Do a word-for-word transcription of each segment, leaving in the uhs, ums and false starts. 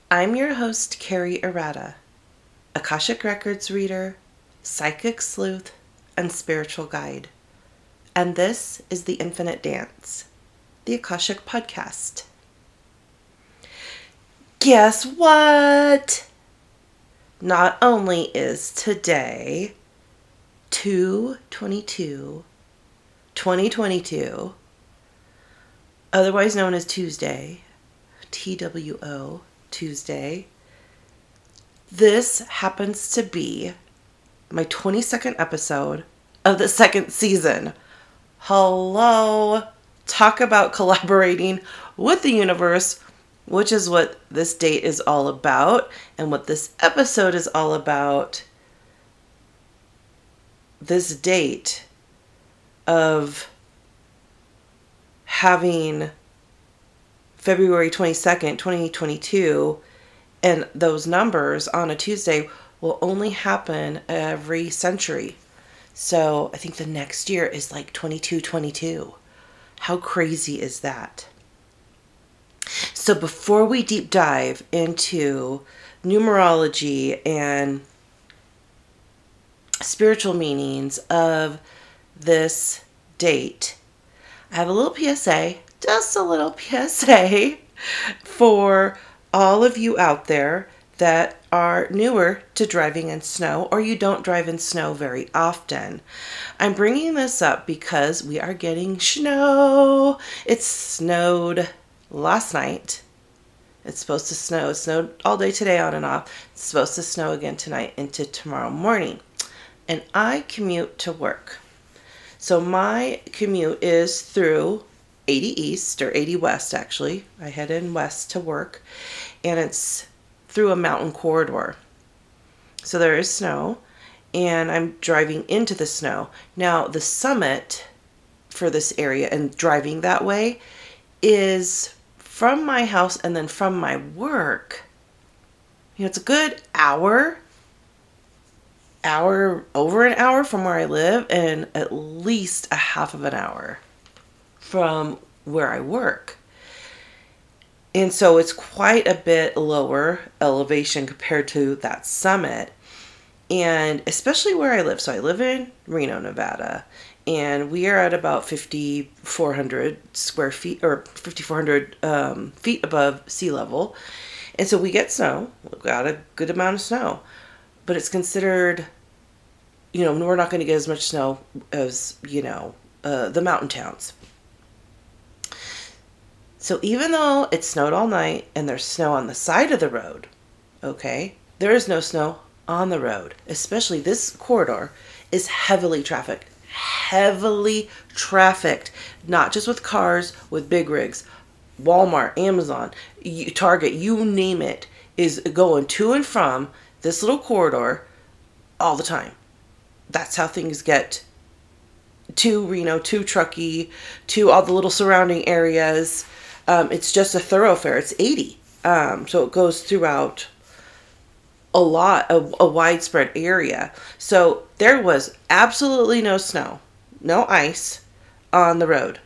I'm your host, Carrie Arata, Akashic Records reader, psychic sleuth, and spiritual guide. And this is The Infinite Dance, the Akashic podcast. Guess what? Not only is today two twenty-two twenty twenty-two, otherwise known as Tuesday, T W O, Tuesday. This happens to be my twenty-second episode of the second season. Hello! Talk about collaborating with the universe, which is what this date is all about, and what this episode is all about. This date of having February twenty-second, twenty twenty-two, and those numbers on a Tuesday will only happen every century. So I think the next year is like twenty-two twenty-two. How crazy is that? So before we deep dive into numerology and spiritual meanings of this date, I have a little P S A, just a little P S A for all of you out there that are newer to driving in snow, or you don't drive in snow very often. I'm bringing this up because we are getting snow. It snowed last night. It's supposed to snow. It snowed all day today on and off. It's supposed to snow again tonight into tomorrow morning. And I commute to work. So my commute is through eighty East, or eighty West actually. I head in west to work, and it's through a mountain corridor. So there is snow, and I'm driving into the snow. Now the summit for this area and driving that way is from my house and then from my work. You know, it's a good hour, hour, over an hour from where I live, and at least a half of an hour from where I work. And so it's quite a bit lower elevation compared to that summit. And especially where I live. So I live in Reno, Nevada, and we are at about fifty-four hundred square feet, or fifty-four hundred um, feet above sea level. And so we get snow. We've got a good amount of snow, but it's considered, you know, we're not going to get as much snow as, you know, uh, the mountain towns. So even though it snowed all night and there's snow on the side of the road, okay, there is no snow on the road. Especially this corridor is heavily trafficked. Heavily trafficked. Not just with cars, with big rigs. Walmart, Amazon, Target, you name it, is going to and from this little corridor all the time. That's how things get to Reno, to Truckee, to all the little surrounding areas. Um, it's just a thoroughfare. It's eighty. Um, so it goes throughout a lot, a, a widespread area. So there was absolutely no snow, no ice on the road.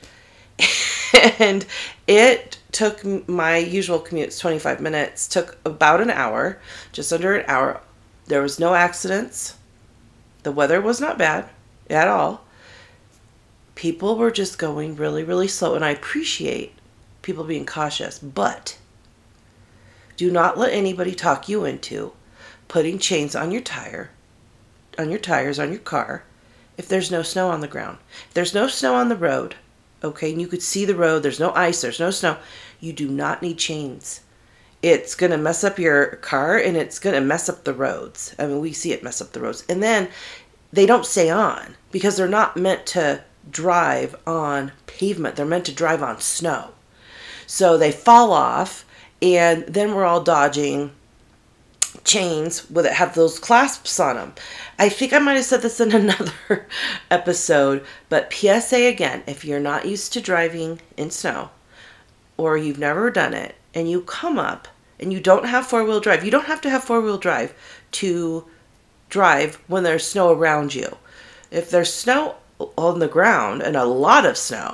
And it took my usual commute, twenty-five minutes, took about an hour, just under an hour. There was no accidents. The weather was not bad at all. People were just going really, really slow, and I appreciate people being cautious, but do not let anybody talk you into putting chains on your tire, on your tires, on your car, if there's no snow on the ground. If there's no snow on the road, okay, and you could see the road, there's no ice, there's no snow, you do not need chains. It's going to mess up your car, and it's going to mess up the roads. I mean, we see it mess up the roads. And then they don't stay on because they're not meant to drive on pavement. They're meant to drive on snow. So they fall off, and then we're all dodging chains with it have those clasps on them. I think I might have said this in another episode, but P S A again, if you're not used to driving in snow, or you've never done it, and you come up and you don't have four-wheel drive, you don't have to have four-wheel drive to drive when there's snow around you. If there's snow on the ground, and a lot of snow,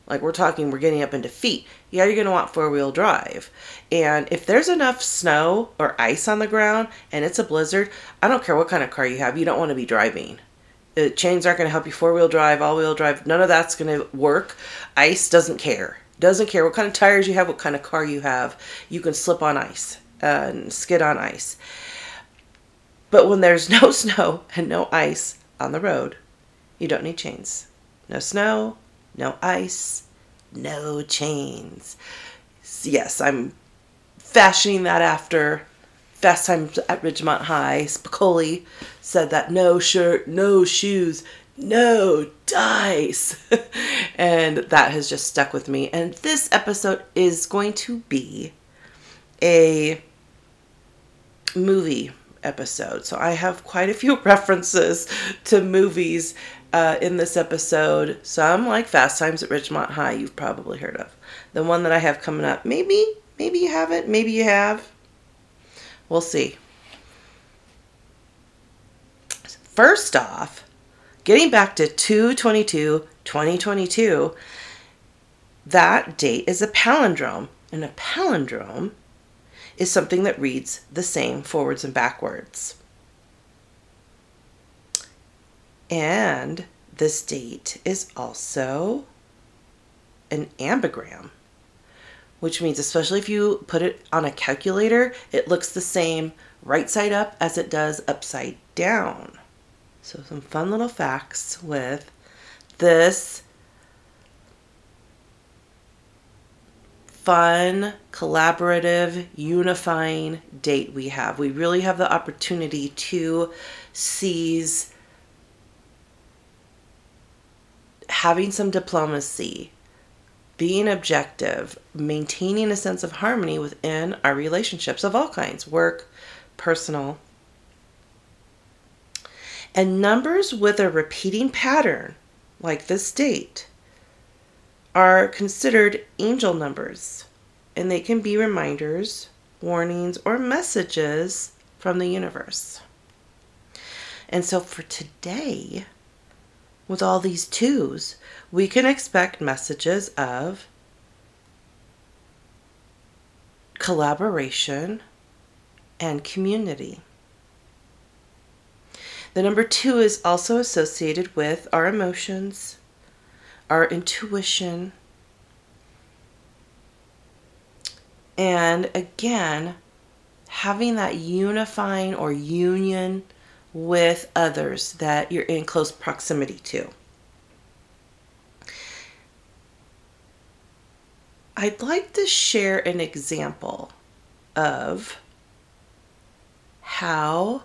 Like we're talking, we're getting up into feet. Yeah, you're going to want four-wheel drive. And if there's enough snow or ice on the ground and it's a blizzard, I don't care what kind of car you have, you don't want to be driving. The chains aren't going to help you four-wheel drive, all-wheel drive. None of that's going to work. Ice doesn't care. Doesn't care what kind of tires you have, what kind of car you have. You can slip on ice uh, and skid on ice. But when there's no snow and no ice on the road, you don't need chains. No snow, no ice, no chains. Yes, I'm fashioning that after Fast Times at Ridgemont High. Spicoli said that no shirt, no shoes, no dice. And that has just stuck with me. And this episode is going to be a movie episode. So I have quite a few references to movies uh, in this episode. Some like Fast Times at Ridgemont High you've probably heard of. The one that I have coming up, maybe, maybe you haven't, maybe you have. We'll see. First off, getting back to two twenty-two twenty twenty-two, that date is a palindrome. And a palindrome is something that reads the same forwards and backwards. And this date is also an ambigram, which means especially if you put it on a calculator, it looks the same right side up as it does upside down. So some fun little facts with this fun, collaborative, unifying date we have. We really have the opportunity to seize having some diplomacy, being objective, maintaining a sense of harmony within our relationships of all kinds, work, personal. And numbers with a repeating pattern, like this date, are considered angel numbers, and they can be reminders, warnings, or messages from the universe. And so for today, with all these twos, we can expect messages of collaboration and community. The number two is also associated with our emotions, our intuition, and again, having that unifying or union with others that you're in close proximity to. I'd like to share an example of how,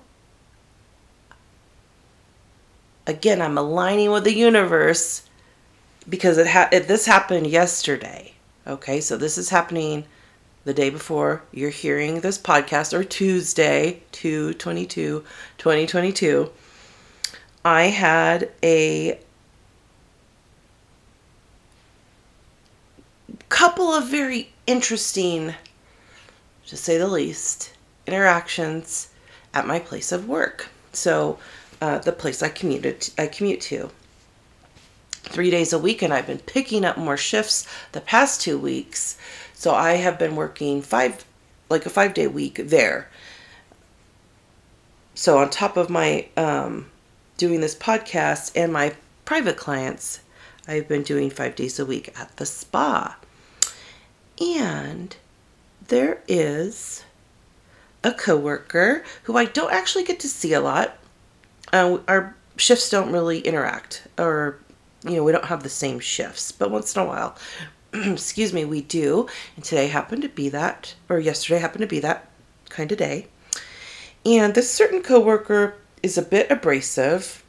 again, I'm aligning with the universe because it ha- it, this happened yesterday. Okay, so this is happening the day before you're hearing this podcast, or Tuesday, two twenty-two twenty twenty-two. I had a couple of very interesting, to say the least, interactions at my place of work. So uh, the place I commuted, I commute to three days a week, and I've been picking up more shifts the past two weeks. So I have been working five, like a five day week there. So on top of my um, doing this podcast and my private clients, I've been doing five days a week at the spa. And there is a coworker who I don't actually get to see a lot. Uh, our shifts don't really interact, or, you know, we don't have the same shifts, but once in a while, excuse me, we do. And today happened to be that, or yesterday happened to be that kind of day. And this certain coworker is a bit abrasive,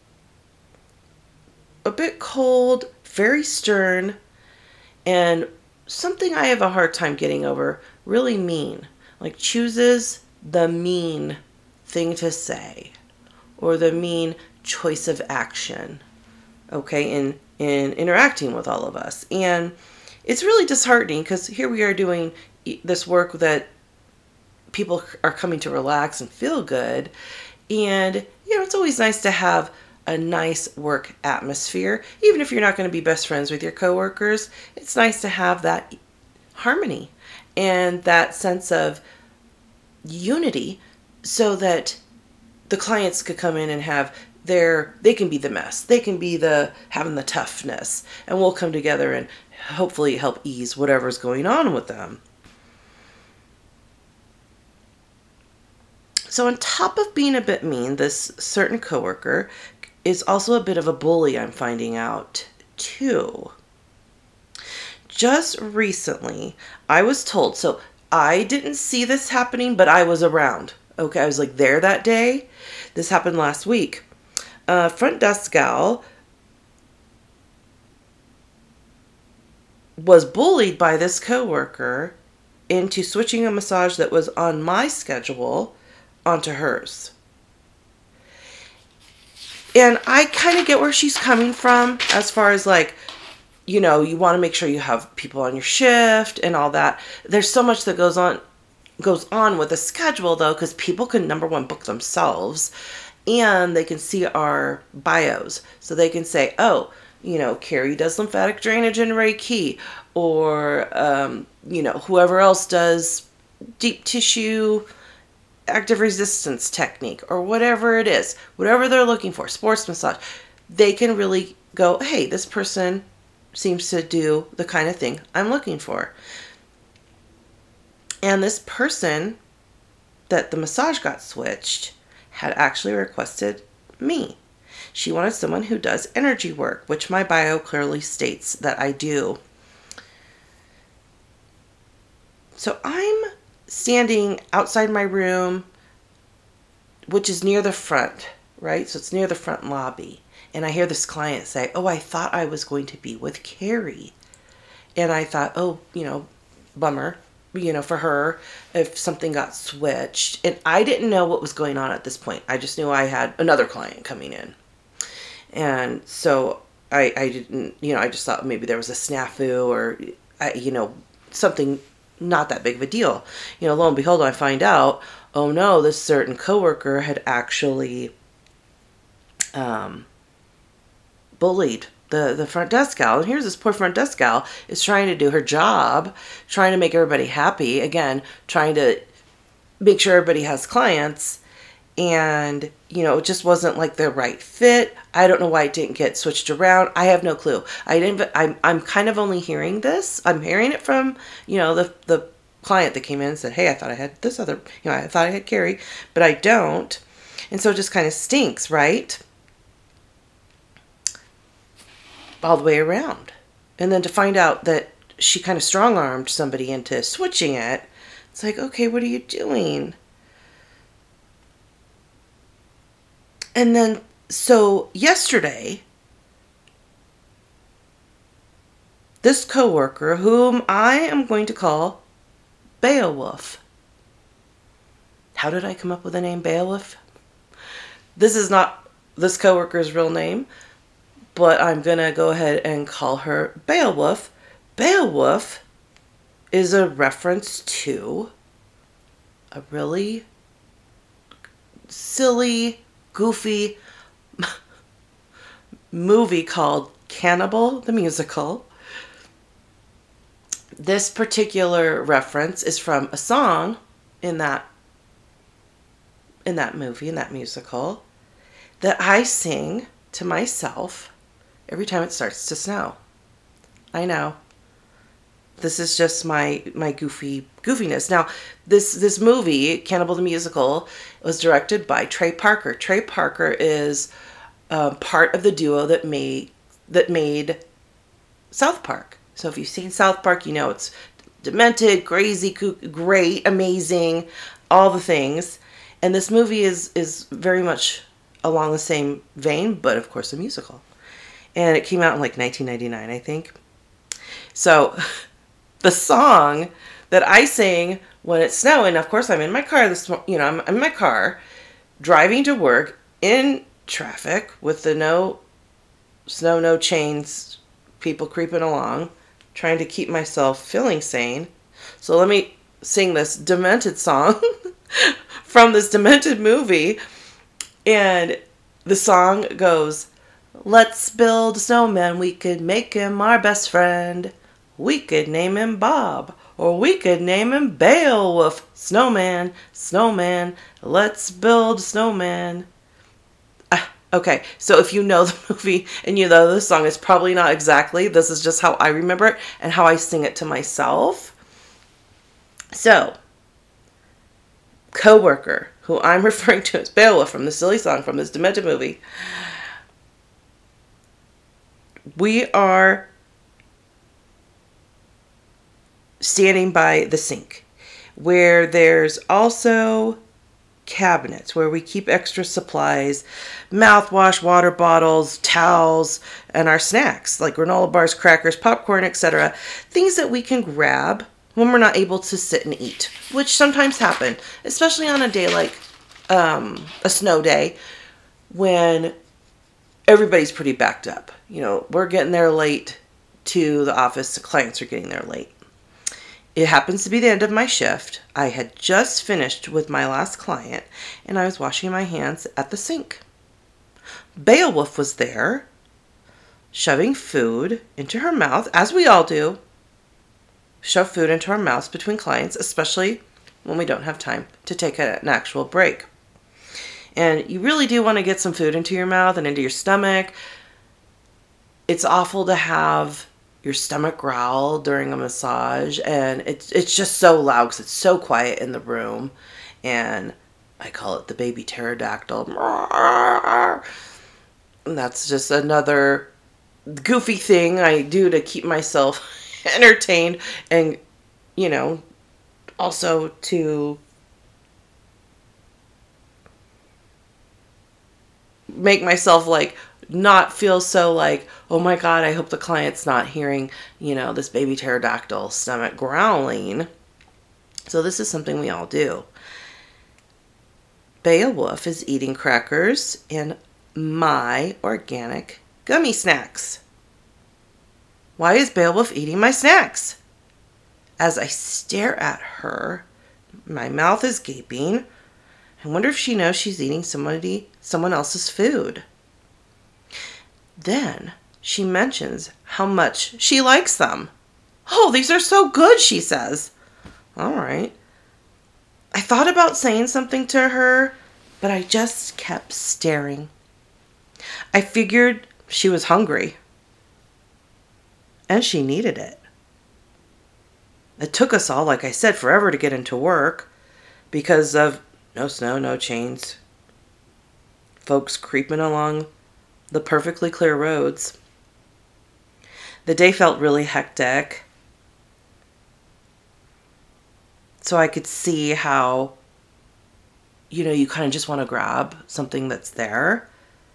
a bit cold, very stern, and something I have a hard time getting over, really mean. Like chooses the mean thing to say, or the mean choice of action, okay, in, in interacting with all of us. And it's really disheartening because here we are doing this work that people are coming to relax and feel good. And, you know, it's always nice to have a nice work atmosphere. Even if you're not going to be best friends with your coworkers, it's nice to have that harmony and that sense of unity so that the clients could come in and have their, they can be the mess. They can be the, having the toughness, and we'll come together and hopefully help ease whatever's going on with them. So on top of being a bit mean, this certain coworker is also a bit of a bully, I'm finding out too. Just recently, I was told, so I didn't see this happening, but I was around. Okay, I was like there that day. This happened last week. Uh, front desk gal was bullied by this coworker into switching a massage that was on my schedule onto hers. And I kind of get where she's coming from as far as like, you know, you want to make sure you have people on your shift and all that. There's so much that goes on goes on with the schedule though, because people can, number one, book themselves, and they can see our bios. So they can say, oh, you know, Carrie does lymphatic drainage and Reiki, or, um, you know, whoever else does deep tissue active resistance technique, or whatever it is, whatever they're looking for, sports massage. They can really go, hey, this person seems to do the kind of thing I'm looking for. And this person that the massage got switched had actually requested me. She wanted someone who does energy work, which my bio clearly states that I do. So I'm standing outside my room, which is near the front, right? So it's near the front lobby. And I hear this client say, oh, I thought I was going to be with Carrie. And I thought, oh, you know, bummer, you know, for her, if something got switched. And I didn't know what was going on at this point. I just knew I had another client coming in. And so I, I didn't, you know, I just thought maybe there was a snafu or, I, you know, something not that big of a deal. You know, lo and behold, I find out, oh no, this certain coworker had actually um, bullied the, the front desk gal. And here's this poor front desk gal is trying to do her job, trying to make everybody happy. Again, trying to make sure everybody has clients. And, you know, it just wasn't like the right fit. I don't know why it didn't get switched around. I have no clue. I didn't, I'm, I'm kind of only hearing this. I'm hearing it from, you know, the, the client that came in and said, hey, I thought I had this other, you know, I thought I had Carrie, but I don't. And so it just kind of stinks, right? All the way around. And then to find out that she kind of strong-armed somebody into switching it, it's like, okay, what are you doing? And then, so yesterday, this coworker, whom I am going to call Beowulf. How did I come up with the name Beowulf? This is not this coworker's real name, but I'm going to go ahead and call her Beowulf. Beowulf is a reference to a really silly, goofy movie called Cannibal the Musical. This particular reference is from a song in that in that movie, in that musical, that I sing to myself every time it starts to snow. I know. This is just my my goofy goofiness. Now, this this movie, Cannibal the Musical, was directed by Trey Parker. Trey Parker is um, part of the duo that made that made South Park. So if you've seen South Park, you know it's demented, crazy, great, amazing, all the things. And this movie is is very much along the same vein, but of course a musical. And it came out in like nineteen ninety-nine, I think. So the song that I sing when it's snowing, of course I'm in my car this, you know, I'm, I'm in my car driving to work in traffic with the no snow, no chains, people creeping along, trying to keep myself feeling sane. So let me sing this demented song from this demented movie. And The song goes, let's build a snowman, we could make him our best friend. We could name him Bob, or we could name him Beowulf. Snowman, snowman, let's build a snowman. Ah, okay, so if you know the movie and you know the song, it's probably not exactly. This is just how I remember it and how I sing it to myself. So, coworker, who I'm referring to as Beowulf from the silly song from this demented movie, we are standing by the sink, where there's also cabinets where we keep extra supplies, mouthwash, water bottles, towels, and our snacks like granola bars, crackers, popcorn, et cetera. Things that we can grab when we're not able to sit and eat, which sometimes happen, especially on a day like um, a snow day when everybody's pretty backed up. You know, we're getting there late to the office. The clients are getting there late. It happens to be the end of my shift. I had just finished with my last client, and I was washing my hands at the sink. Beowulf was there, shoving food into her mouth, as we all do. Shove food into our mouths between clients, especially when we don't have time to take an actual break. And you really do want to get some food into your mouth and into your stomach. It's awful to have your stomach growl during a massage, and it's it's just so loud because it's so quiet in the room, and I call it the baby pterodactyl. And that's just another goofy thing I do to keep myself entertained, and you know, also to make myself like not feel so like, oh my god, I hope the client's not hearing, you know, this baby pterodactyl stomach growling. So this is something we all do. Beowulf is eating crackers and my organic gummy snacks. Why is Beowulf eating my snacks? As I stare at her, my mouth is gaping. I wonder if she knows she's eating somebody, someone else's food. Then she mentions how much she likes them. Oh, these are so good, she says. All right. I thought about saying something to her, but I just kept staring. I figured she was hungry. And she needed it. It took us all, like I said, forever to get into work because of no snow, no chains. Folks creeping along the perfectly clear roads. The day felt really hectic. So I could see how, you know, you kind of just want to grab something that's there.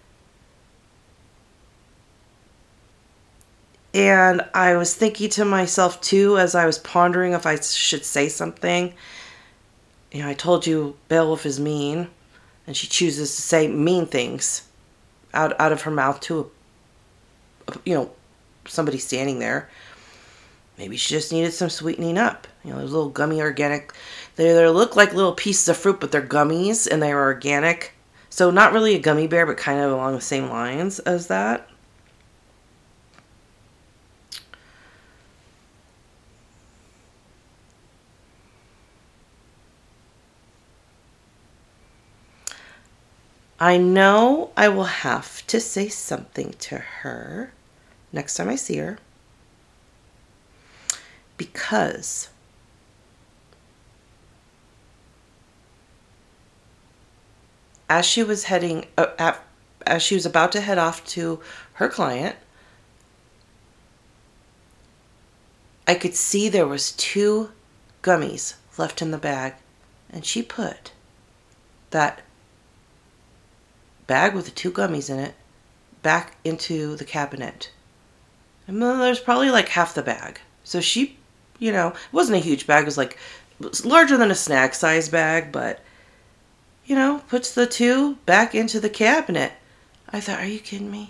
And I was thinking to myself too, as I was pondering if I should say something. You know, I told you Beowulf is mean, and she chooses to say mean things out out of her mouth to, a, you know, somebody standing there. Maybe she just needed some sweetening up. You know, those little gummy organic, they they look like little pieces of fruit, but they're gummies and they're organic. So not really a gummy bear, but kind of along the same lines as that. I know I will have to say something to her next time I see her, because as she was heading, uh, at, as she was about to head off to her client, I could see there was two gummies left in the bag, and she put that bag with the two gummies in it back into the cabinet. And then there's probably like half the bag. So she, you know, it wasn't a huge bag. It was like it was larger than a snack size bag, but, you know, puts the two back into the cabinet. I thought, are you kidding me?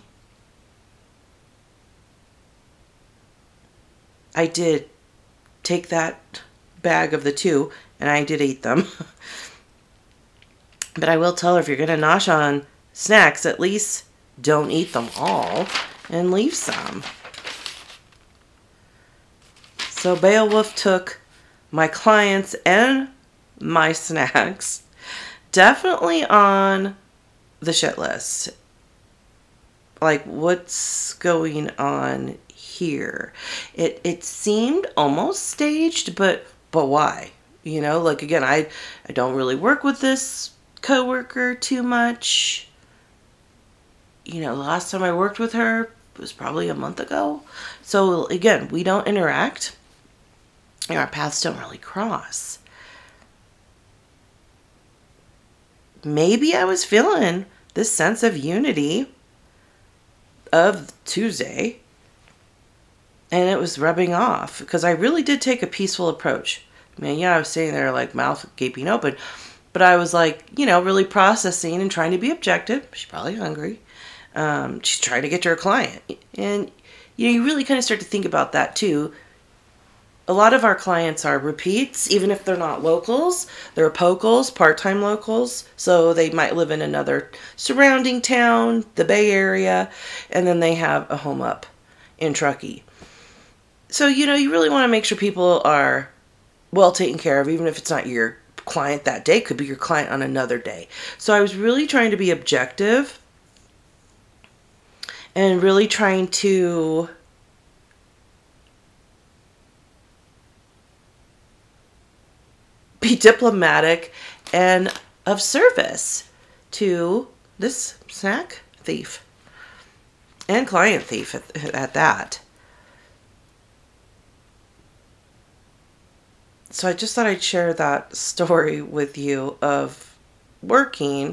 I did take that bag of the two, and I did eat them. But I will tell her, if you're going to nosh on snacks, at least don't eat them all and leave some. So Beowulf took my clients and my snacks definitely on the shit list. Like, what's going on here? It it seemed almost staged, but but why? You know, like, again, I I don't really work with this coworker too much. You know, the last time I worked with her was probably a month ago. So again, we don't interact. And our paths don't really cross. Maybe I was feeling this sense of unity of Tuesday, and it was rubbing off because I really did take a peaceful approach. I mean, yeah, I was sitting there like mouth gaping open, but I was like, you know, really processing and trying to be objective. She's probably hungry. Um, she's trying to get to her client. And, you know, you really kind of start to think about that too. A lot of our clients are repeats, even if they're not locals. They're pocals, part-time locals. So they might live in another surrounding town, the Bay Area, and then they have a home up in Truckee. So, you know, you really want to make sure people are well taken care of, even if it's not your client that day. It could be your client on another day. So I was really trying to be objective and really trying to be diplomatic and of service to this snack thief and client thief at, at that. So I just thought I'd share that story with you of working,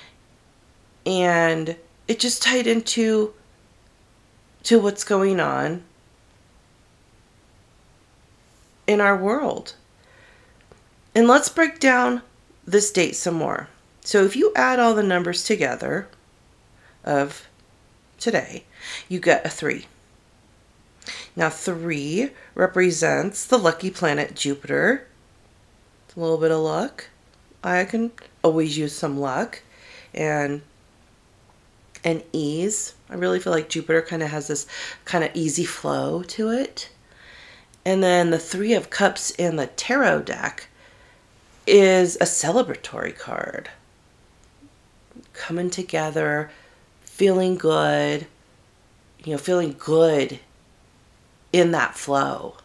and it just tied into to what's going on in our world. And let's break down this date some more. So if you add all the numbers together of today, you get a three. Now three represents the lucky planet Jupiter. It's a little bit of luck. I can always use some luck and and ease. I really feel like Jupiter kind of has this kind of easy flow to it. And then the Three of Cups in the tarot deck is a celebratory card. Coming together, feeling good, you know, feeling good in that flow.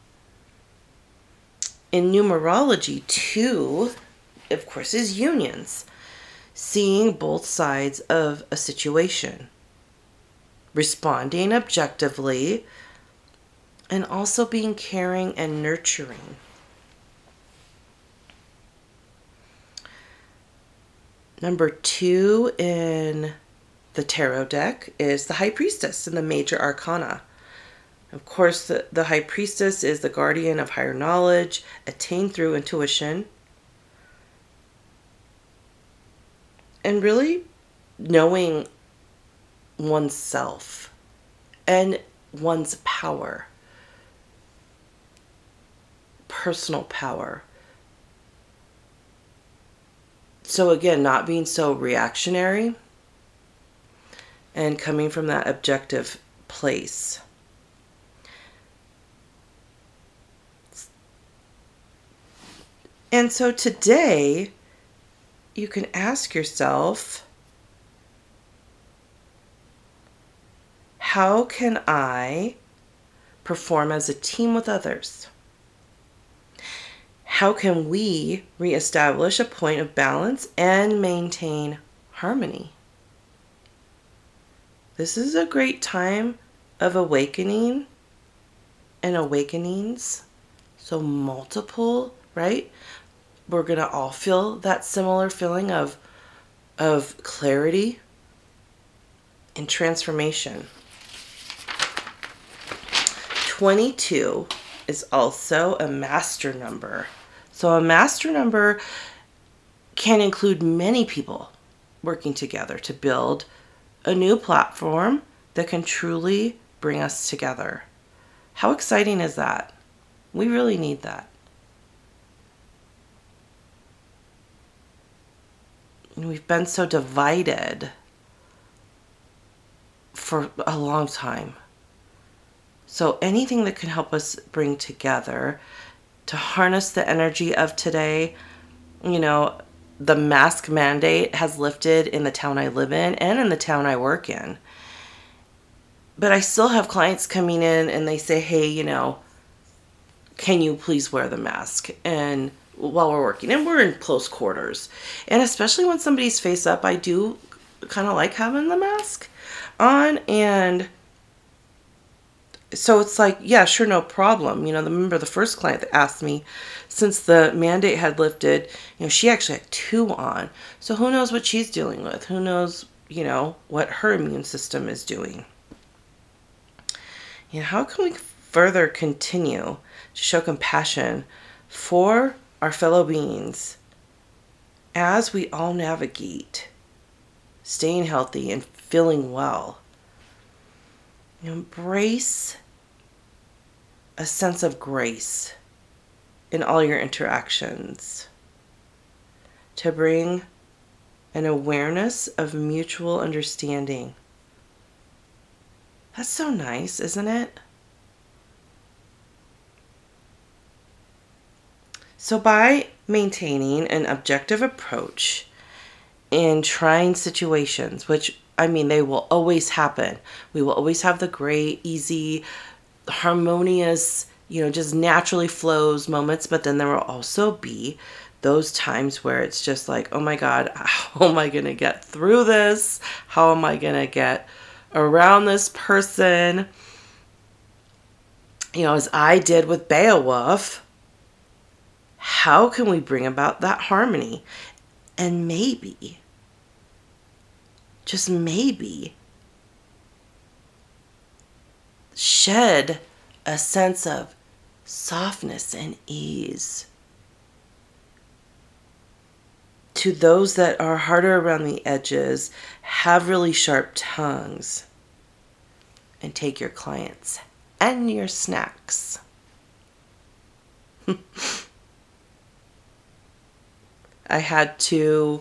In numerology, two, of course, is unions. Seeing both sides of a situation. Responding objectively, and also being caring and nurturing. Number two in the tarot deck is the High Priestess in the Major Arcana. Of course, the, the High Priestess is the guardian of higher knowledge, attained through intuition, and really knowing oneself and one's power, personal power. So again, not being so reactionary and coming from that objective place. And so today, you can ask yourself, how can I perform as a team with others? How can we reestablish a point of balance and maintain harmony? This is a great time of awakening and awakenings. So multiple, right? We're going to all feel that similar feeling of, of clarity and transformation. twenty-two is also a master number. So a master number can include many people working together to build a new platform that can truly bring us together. How exciting is that? We really need that. We've been so divided for a long time. So anything that can help us bring together to harness the energy of today. You know, the mask mandate has lifted in the town I live in and in the town I work in. But I still have clients coming in and they say, hey, you know, can you please wear the mask? And while we're working, and we're in close quarters. And especially when somebody's face up, I do kind of like having the mask on. And so it's like, yeah, sure, no problem. You know, remember the first client that asked me, since the mandate had lifted, you know, she actually had two on. So who knows what she's dealing with? Who knows, you know, what her immune system is doing? You know, how can we further continue to show compassion for our fellow beings as we all navigate staying healthy and feeling well? Embrace a sense of grace in all your interactions to bring an awareness of mutual understanding. That's so nice, isn't it? So by maintaining an objective approach in trying situations, which, I mean, they will always happen. We will always have the great, easy, harmonious, you know, just naturally flows moments, but then there will also be those times where it's just like, oh my God, how am I going to get through this? How am I going to get around this person? You know, as I did with Beowulf, how can we bring about that harmony? And maybe, just maybe, shed a sense of softness and ease to those that are harder around the edges, have really sharp tongues, and take your clients and your snacks. I had to,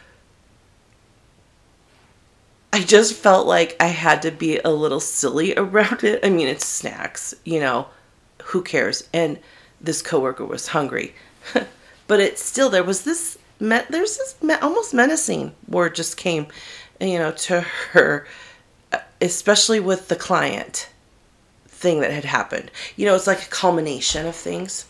I just felt like I had to be a little silly around it. I mean, it's snacks, you know, who cares? And this coworker was hungry, but it's still, there was this, there's this almost menacing word just came, you know, to her, especially with the client thing that had happened. You know, it's like a culmination of things.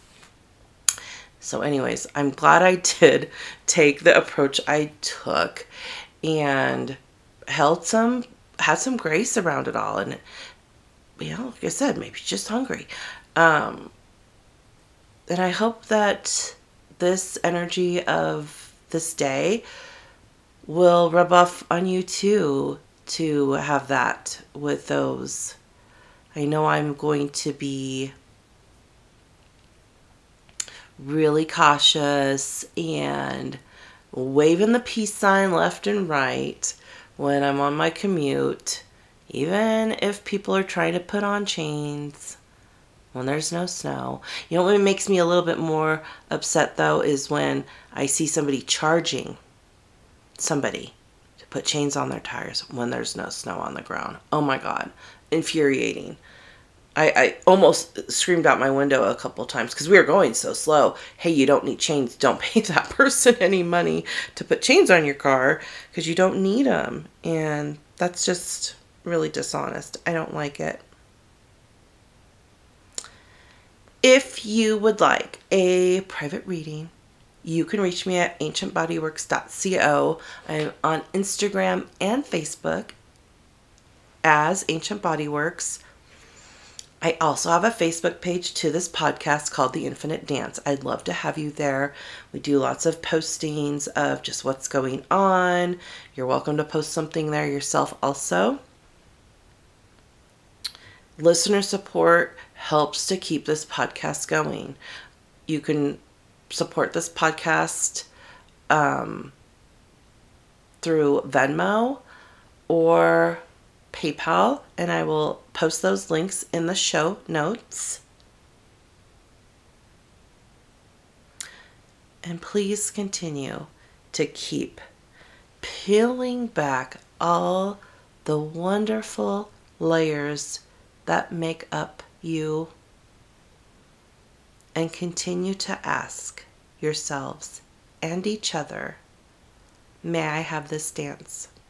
So anyways, I'm glad I did take the approach I took and held some, had some grace around it all. And, you know, like I said, maybe just hungry. Um, and I hope that this energy of this day will rub off on you too, to have that with those. I know I'm going to be really cautious and waving the peace sign left and right when I'm on my commute, even if people are trying to put on chains when there's no snow. You know what makes me a little bit more upset though is when I see somebody charging somebody to put chains on their tires when there's no snow on the ground. Oh my God, infuriating. I, I almost screamed out my window a couple times because we were going so slow. Hey, you don't need chains. Don't pay that person any money to put chains on your car because you don't need them. And that's just really dishonest. I don't like it. If you would like a private reading, you can reach me at ancient body works dot co. I'm on Instagram and Facebook as Ancient Body Works. I also have a Facebook page to this podcast called The Infinite Dance. I'd love to have you there. We do lots of postings of just what's going on. You're welcome to post something there yourself also. Listener support helps to keep this podcast going. You can support this podcast um, through Venmo or PayPal, and I will post those links in the show notes. And please continue to keep peeling back all the wonderful layers that make up you, and continue to ask yourselves and each other, may I have this dance?